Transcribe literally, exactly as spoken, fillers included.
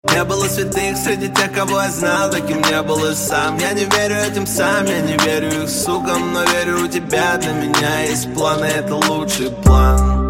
Не было святых среди тех, кого я знал, таким не был и сам. Я не верю этим сам, я не верю их сукам, но верю у тебя. Для меня есть планы, это лучший план.